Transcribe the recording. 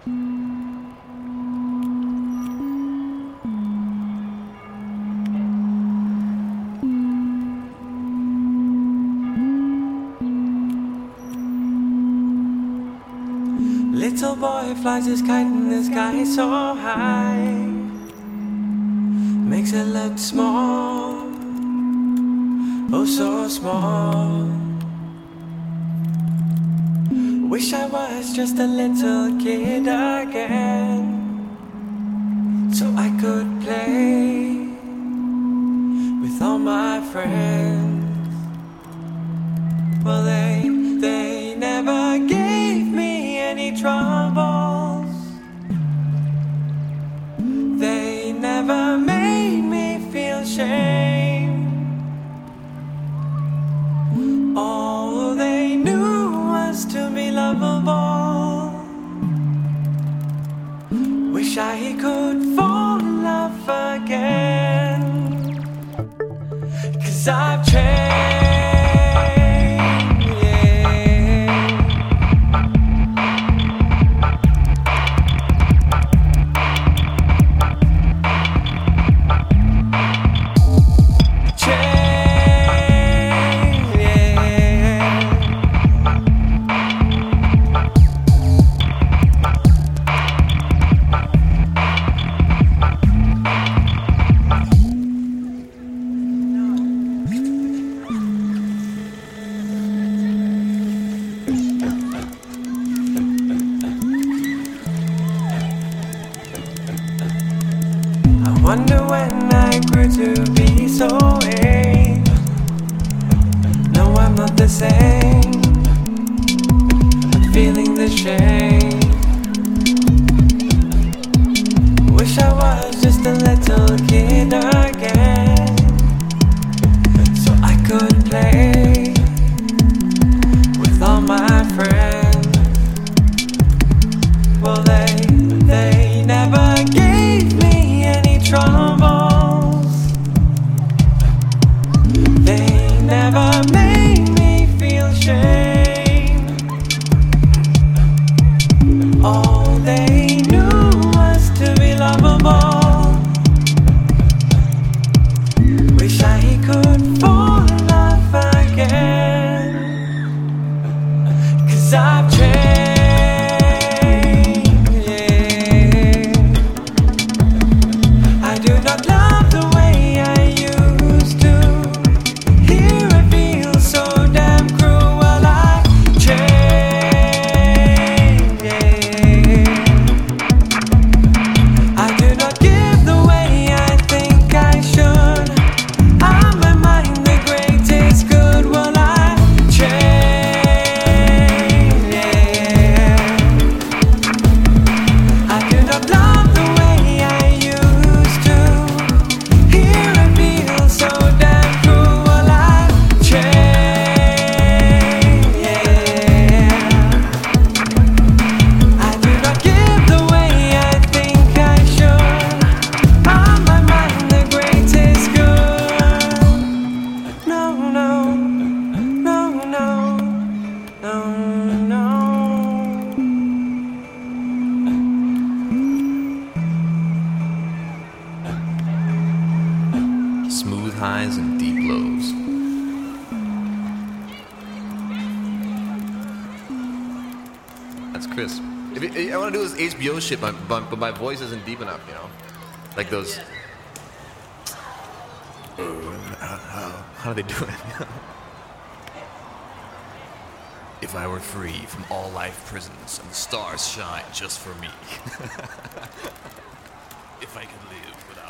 Little boy flies his kite in the sky so high, makes it look small, oh so small. Wish I was just a little kid again, so I could play with all my friends. Well, they never gave me any troubles. They never made me feel shame. All they knew was to be lovable. Wish I could fall in love again, 'cause I've changed. Wonder when I grew to be so vain. No, I'm not the same. I'm feeling the shame. Wish I was just a little kid again, so I could play with all my friends. Well, they never gave me any troubles. They never made me feel shame. All they knew was to be lovable. Wish I could fall in love again, 'cause I've changed. Smooth highs and deep lows. That's Chris. I want to do this HBO shit, but my voice isn't deep enough, you know? Like those... How do they do it? If I were free from all life prisons and the stars shine just for me. If I could live without